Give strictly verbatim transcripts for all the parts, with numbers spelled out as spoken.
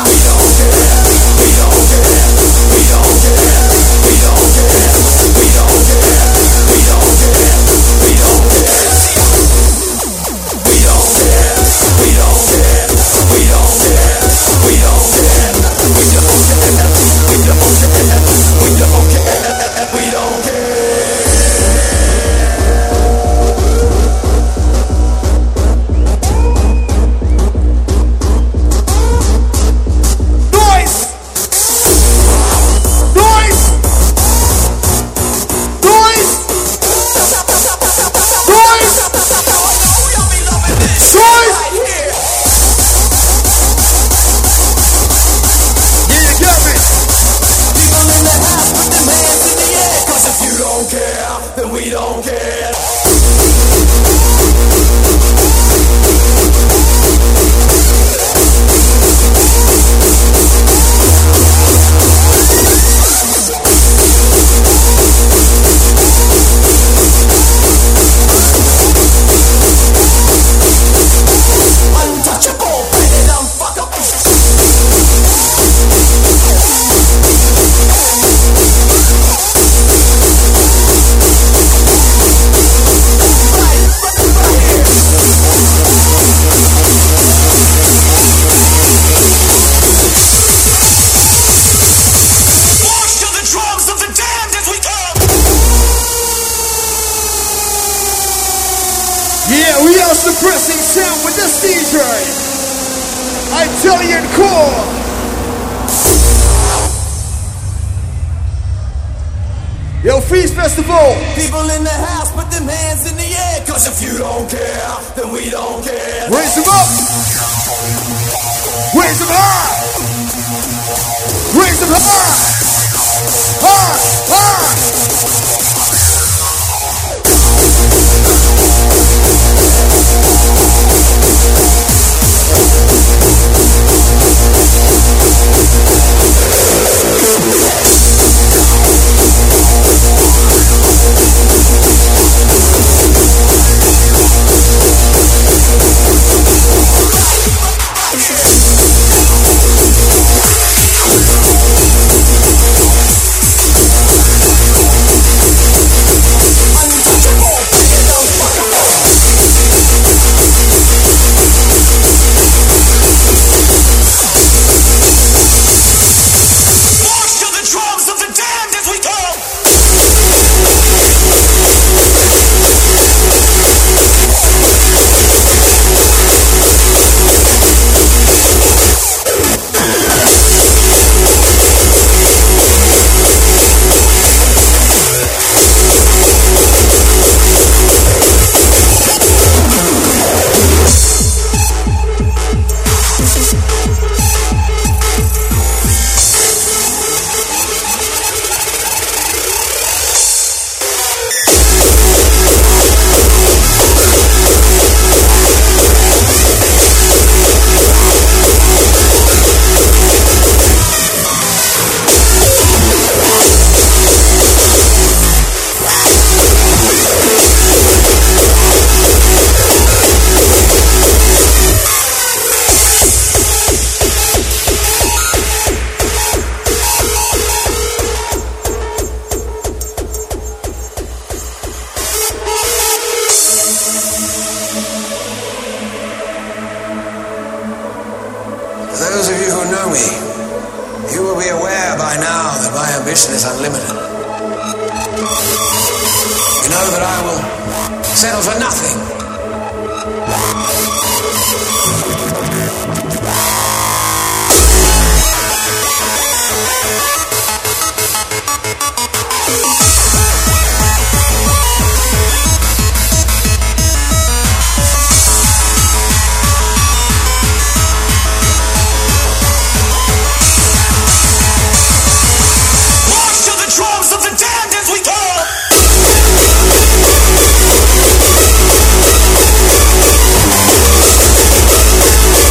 Suppressing sound with this D J, Italian Core. Yo, Feast Festival. People in the house, put them hands in the air. Cause if you don't care, then we don't care. Raise them up. Raise them high. Raise them high. High, high. Those of you who know me, you will be aware by now that my ambition is unlimited. You know that I will settle for nothing. We'll be right back.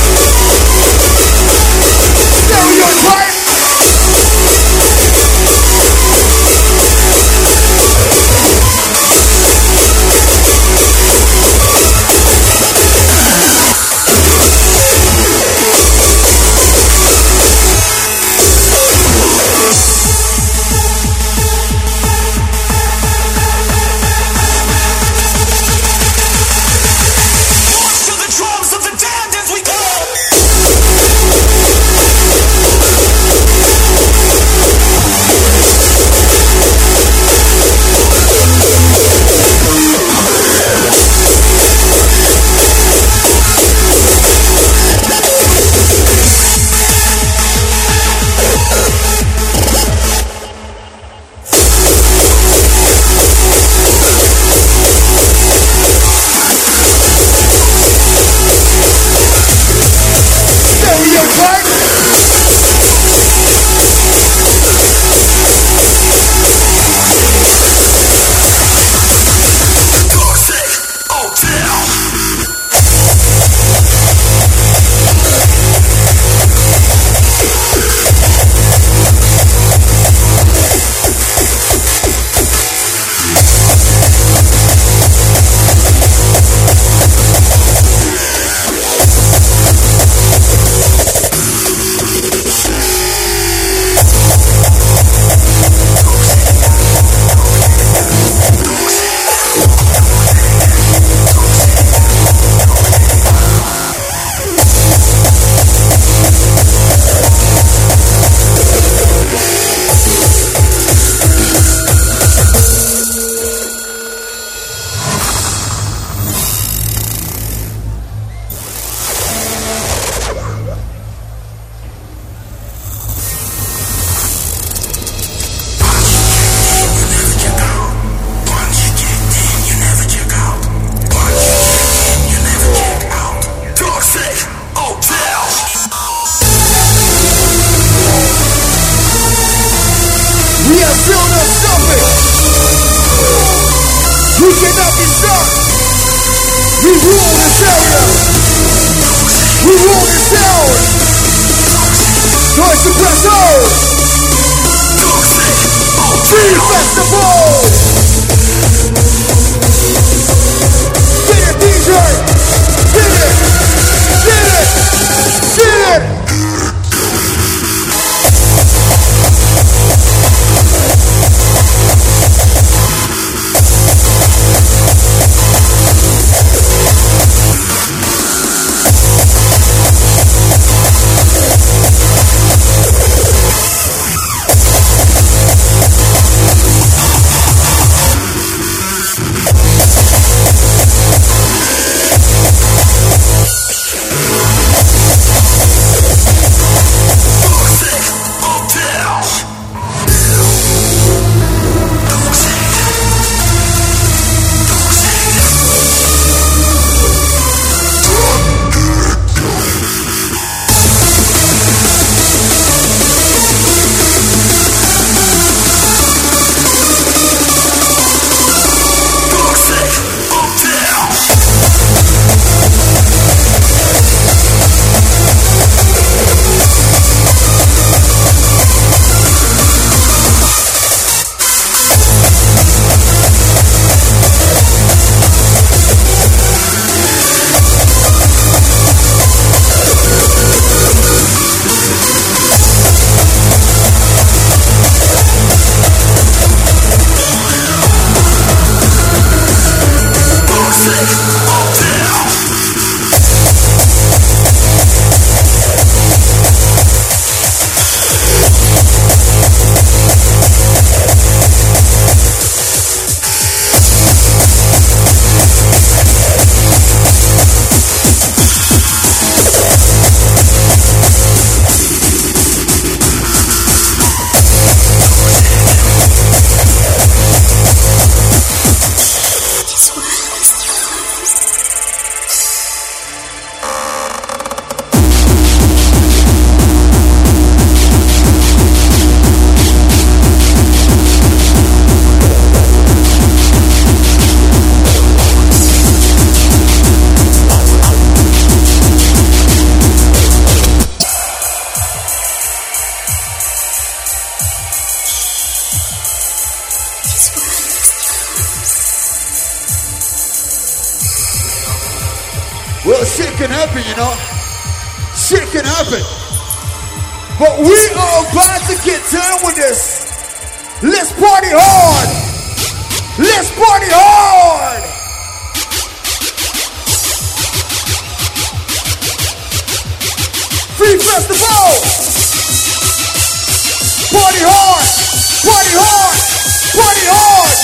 until there's nothing. We cannot be stopped. We rule this area. We rule this town. Noise suppressor. Free festival. Get it, D J. Get it. Get it. Get it. Well, shit can happen, you know. Shit can happen. But we are about to get down with this. Let's party hard. Let's party hard. Free festival. Party hard. Party hard. Party hard.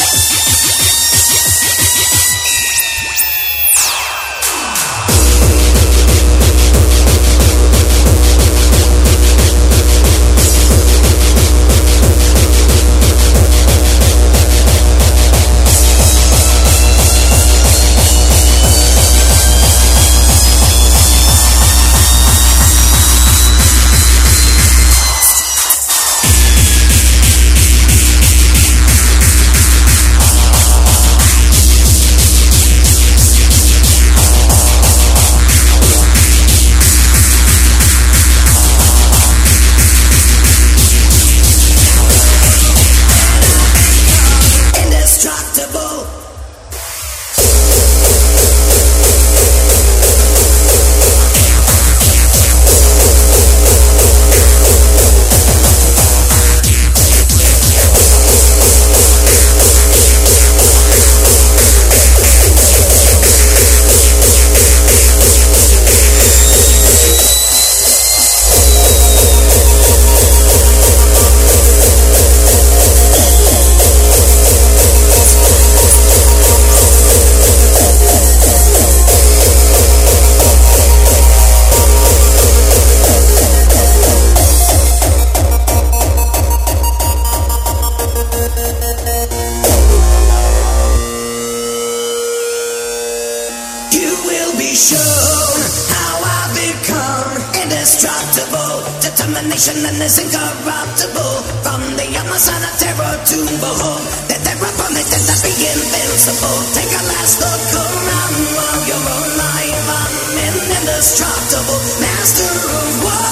nation and is incorruptible. From the Amazon of terror to behold, that terror permitted to be invincible. Take a last look around while you're alive. I'm indestructible, master of war.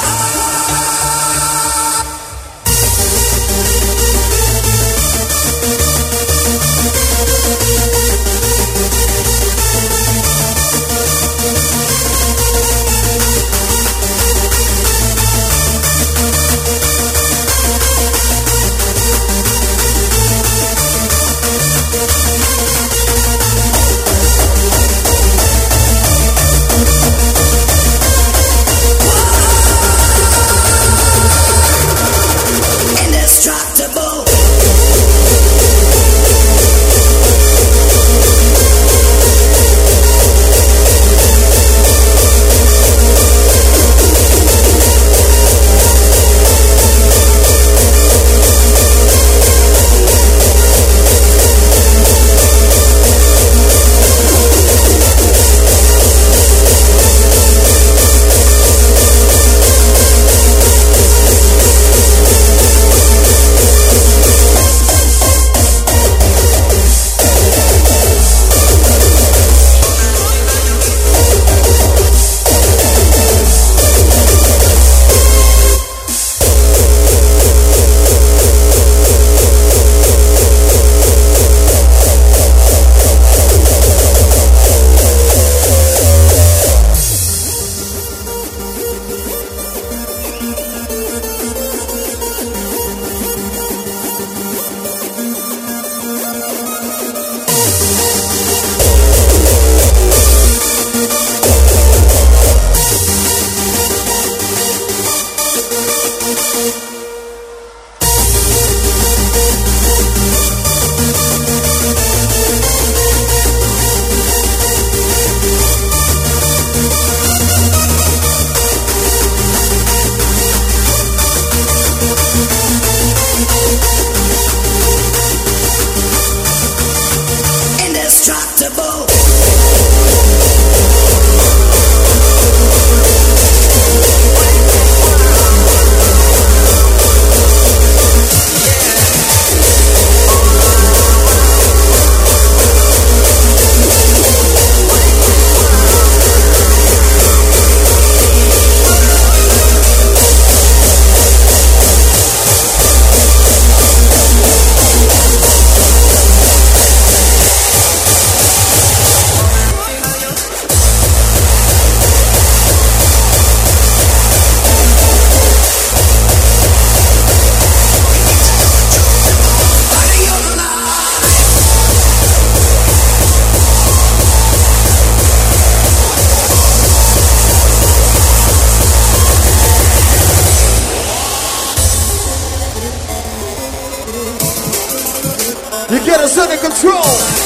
You get us under control.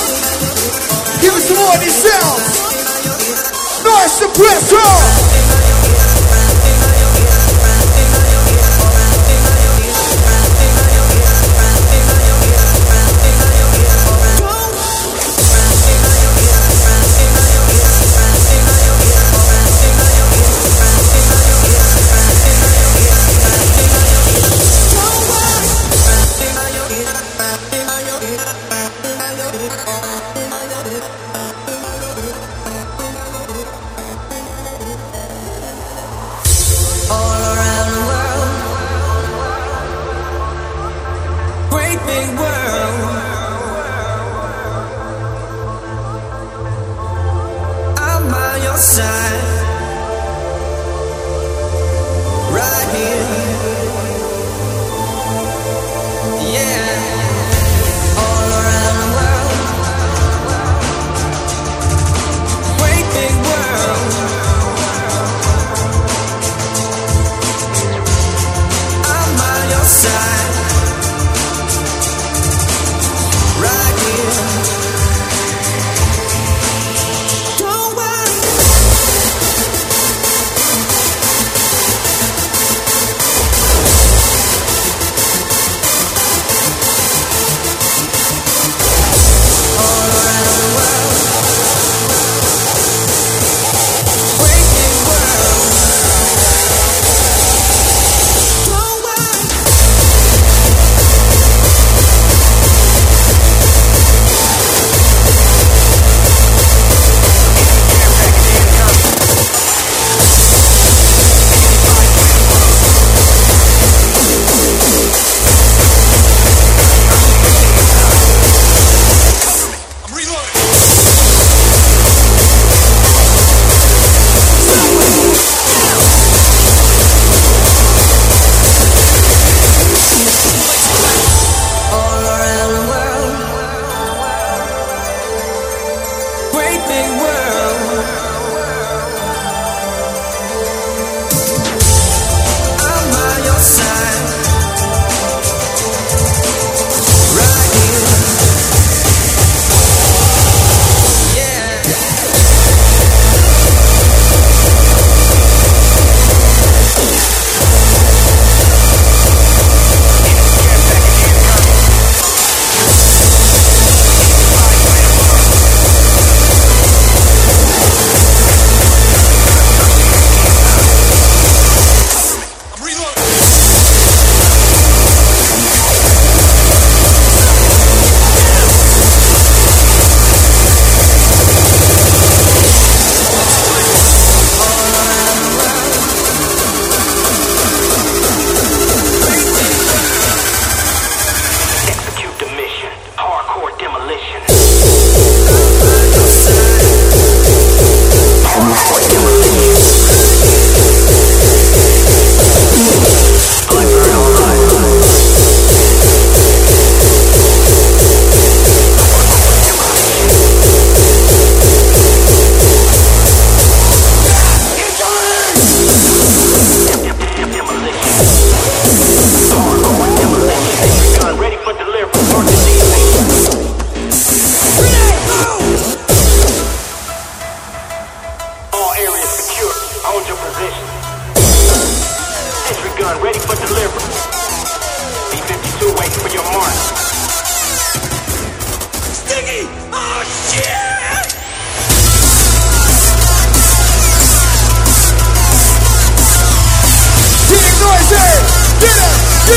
Give us some more of these sounds. Noise suppressor.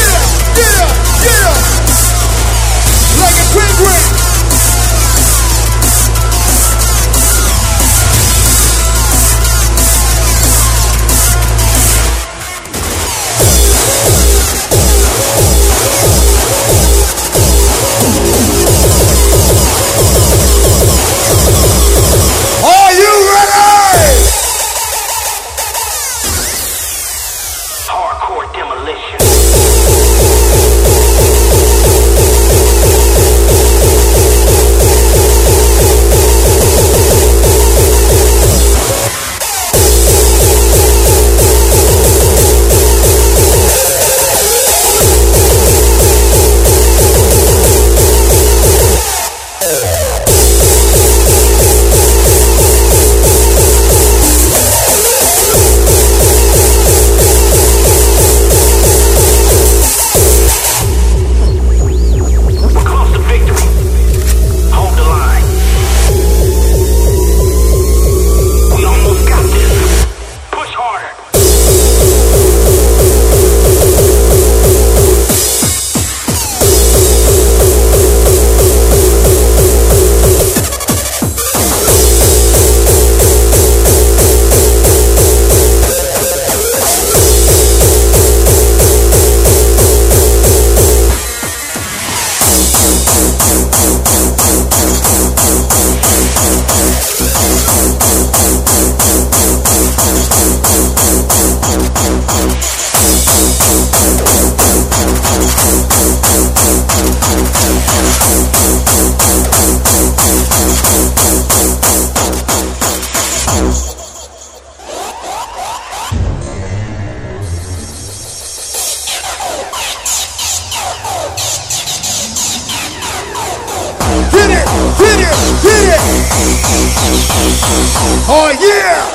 yeah, yeah, yeah. Like a penguin. Are you ready? Hardcore demolition. Oh yeah!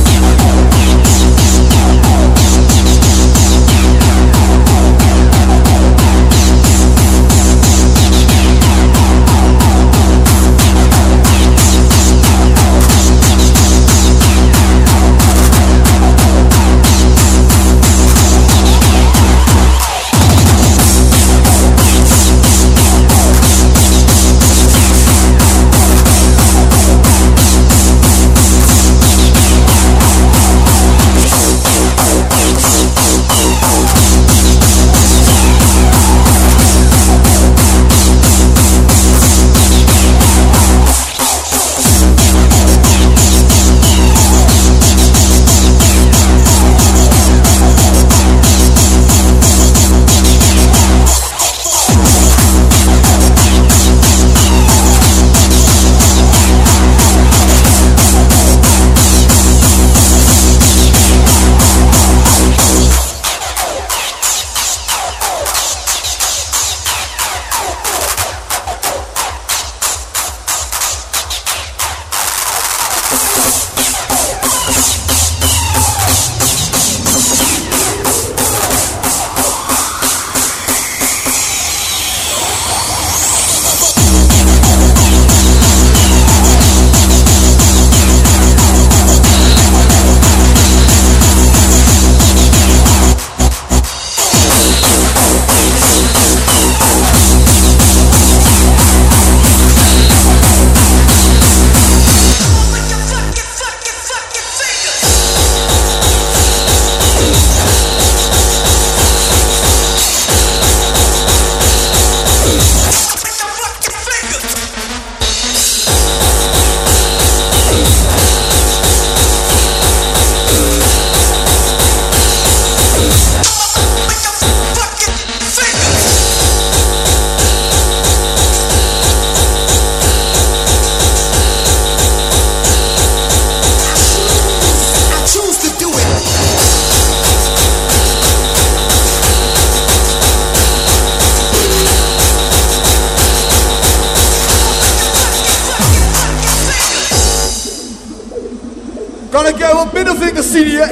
Kan ik jou wat middelvingers zien hier?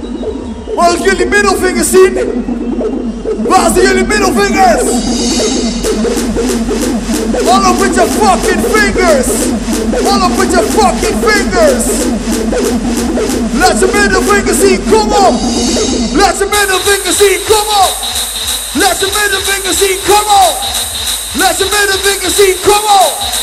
Mag ik jullie middelvingers zien? Waar zijn jullie middelvingers? All up with your fucking fingers! All up with your fucking fingers! Laat je middelvingers zien, kom op! Laat je middelvingers zien, kom op! Let the middle finger see, come on. Let the middle finger see, come on.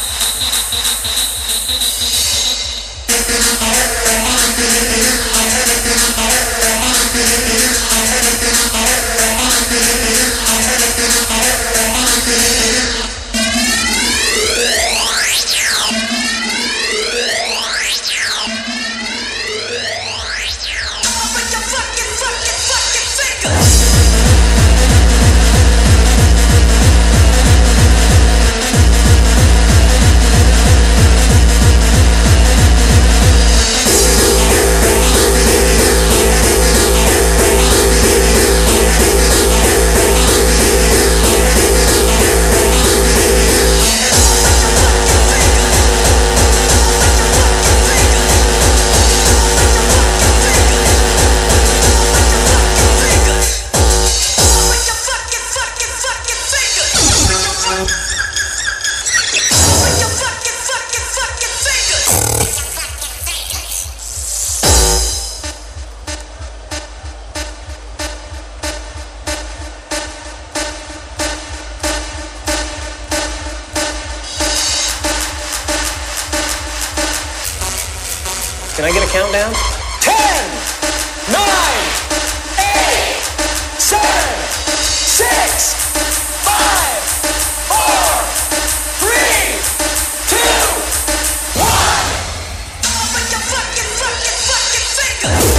Can I get a countdown? Ten, nine, eight, seven, six, five, four, three, two, one. With your fucking, fucking, fucking finger.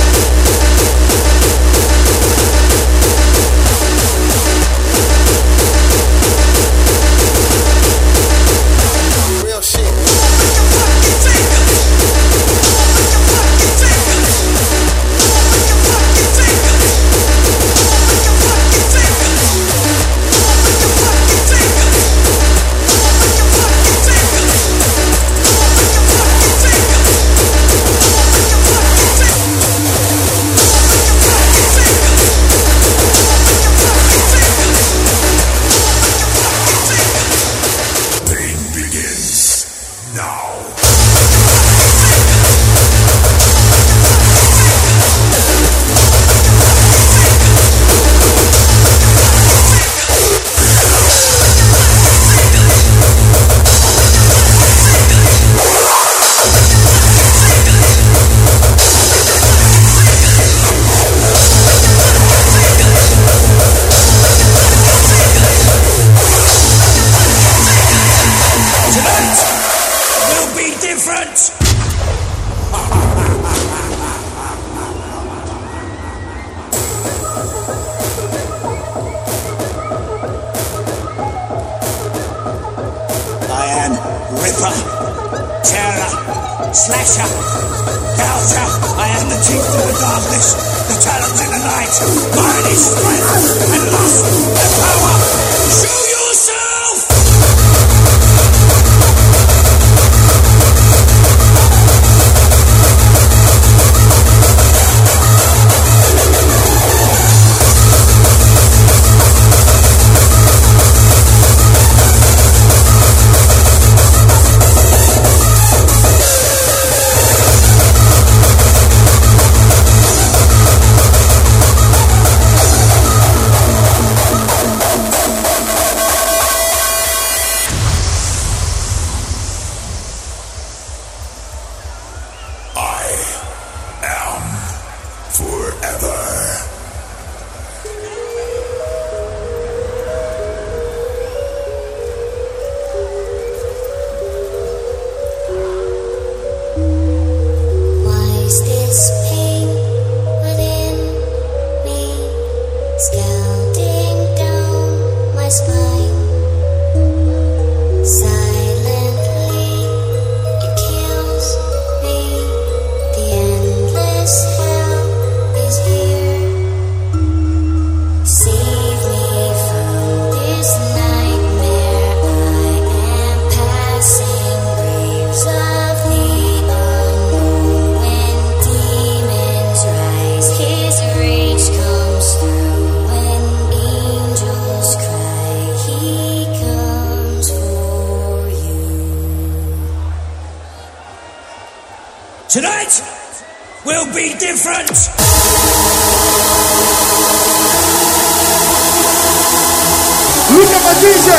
Real shit. Tonight will be different. Look at my D J.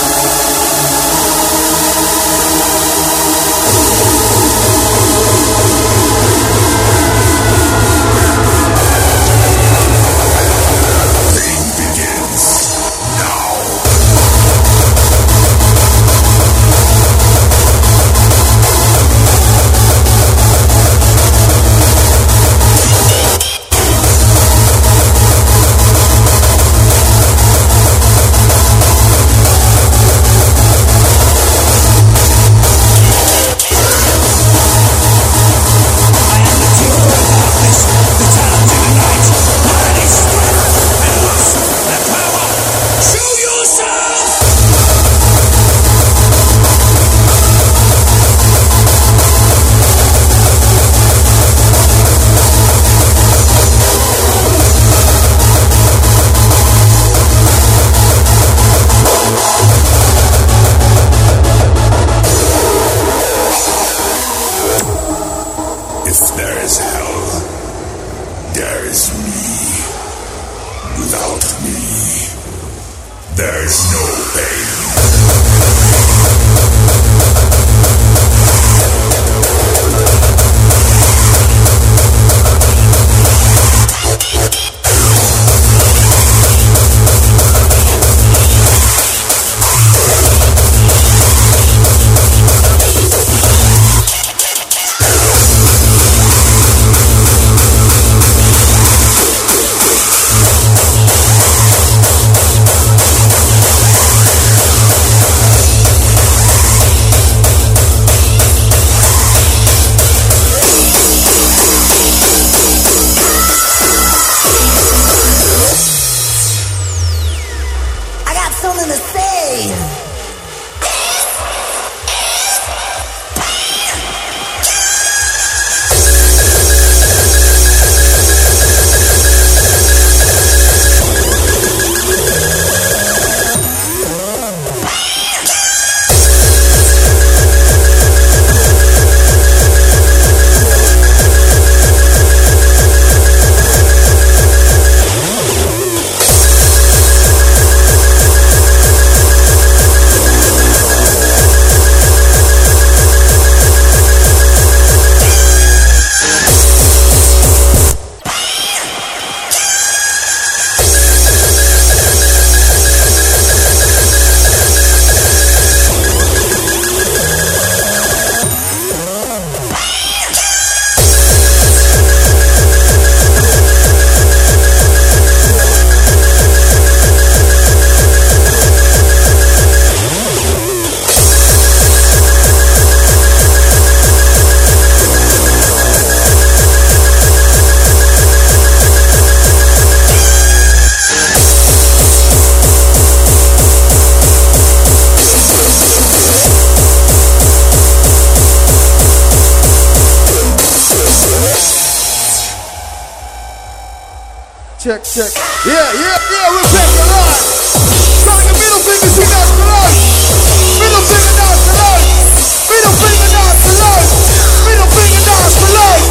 Check, check. Yeah, yeah, yeah, we're back alive. Showing the middle finger, see that's alive. Middle finger, that's alive. Middle finger, that's alive. Middle finger, that's alive.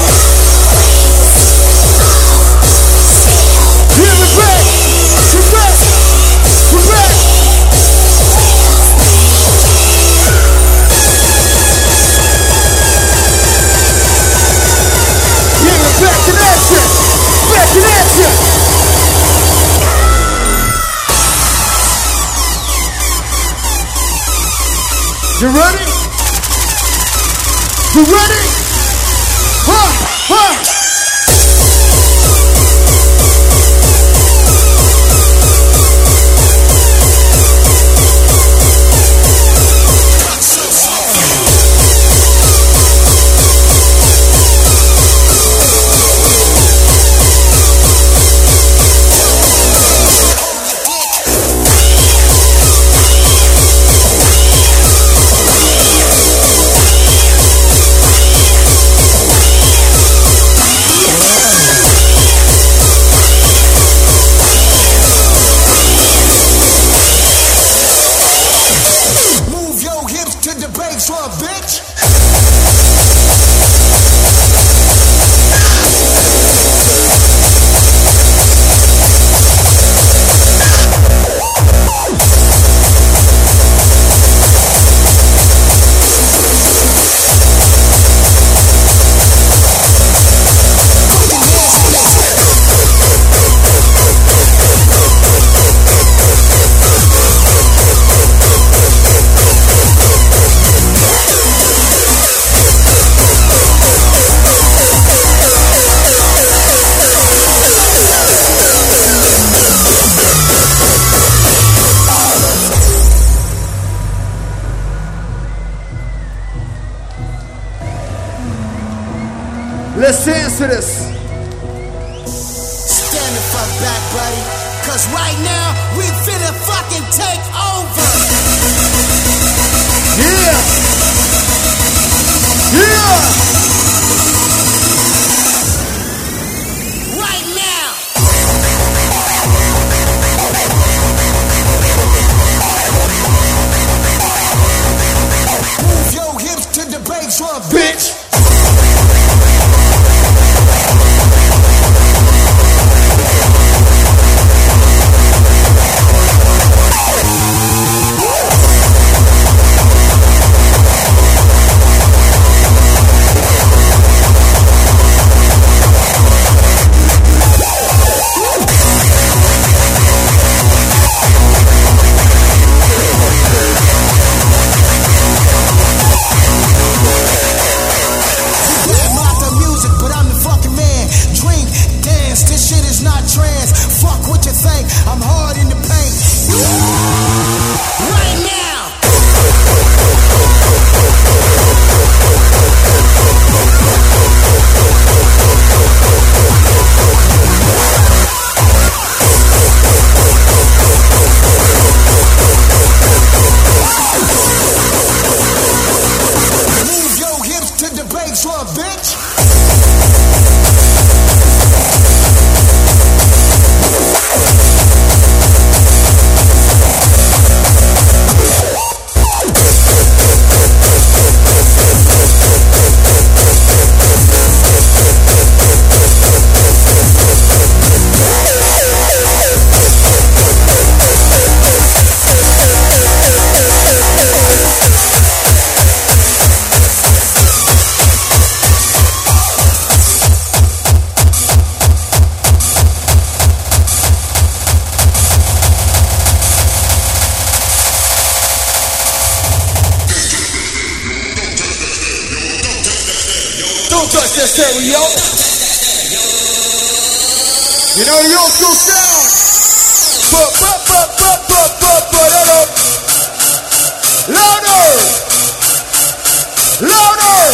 Yeah, we're back. We're back. We're back. Yeah, we're back in action. Back in action. You ready? You ready? Huh, huh. Let's dance to this. Stand the fuck back, buddy. Cause right now, we finna fucking take over. Yeah. Yeah. Right now. Move your hips to the bass drum, bitch. Stereo. You know the old school sound. But, but, but, but, but, but, but, louder. Louder.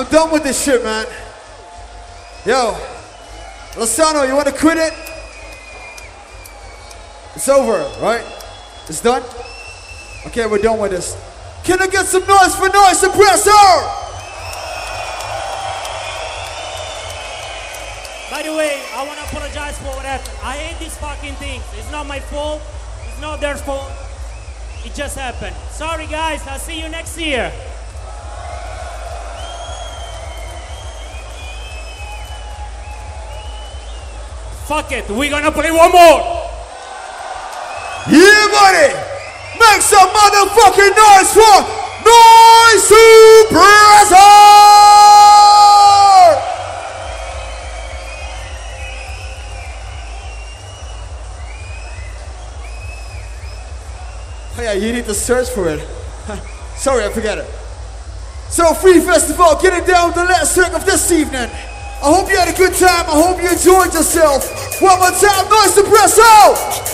I'm done with this shit, man. Yo, Lasano, you want to quit it? It's over, right? It's done? Okay, we're done with this. Can I get some noise for Noise Suppressor? By the way, I want to apologize for what happened. I hate these fucking things. It's not my fault. It's not their fault. It just happened. Sorry, guys. I'll see you next year. Fuck it. We're gonna play one more. Yeah, buddy. Make some motherfucking noise for Noise Suppressor! Oh yeah, you need to search for it. Sorry, I forgot it. So, Free Festival, getting down with the last track of this evening. I hope you had a good time. I hope you enjoyed yourself. One more time, Noise Suppressor!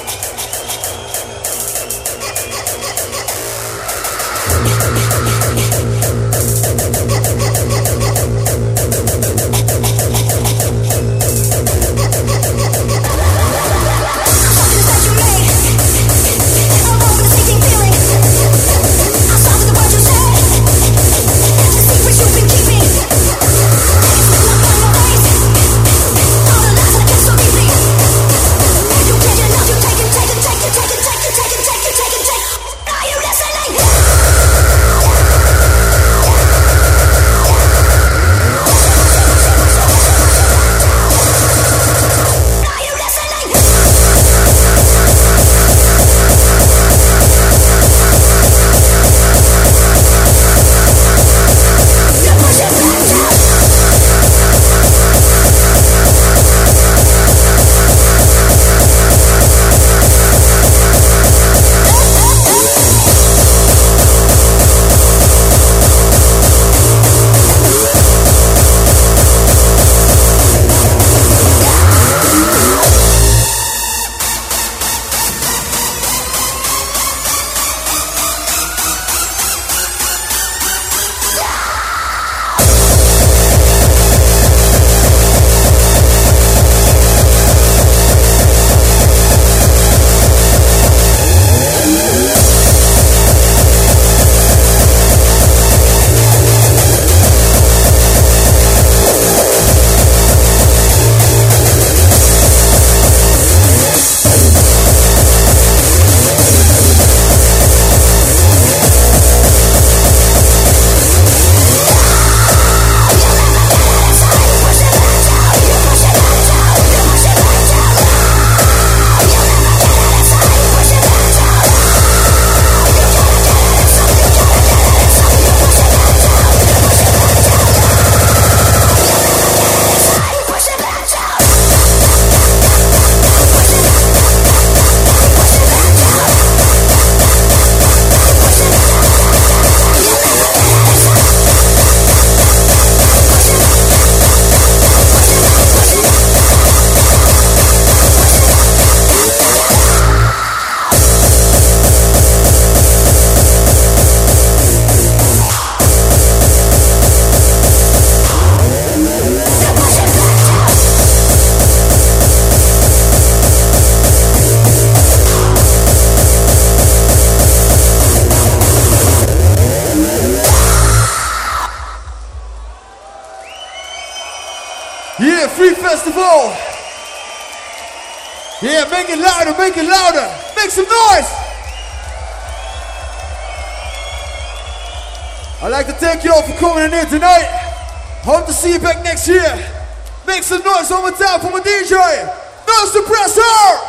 Free Festival. Yeah, make it louder, make it louder. Make some noise. I'd like to thank you all for coming in here tonight. Hope to see you back next year. Make some noise one more time for my D J. Noise Suppressor.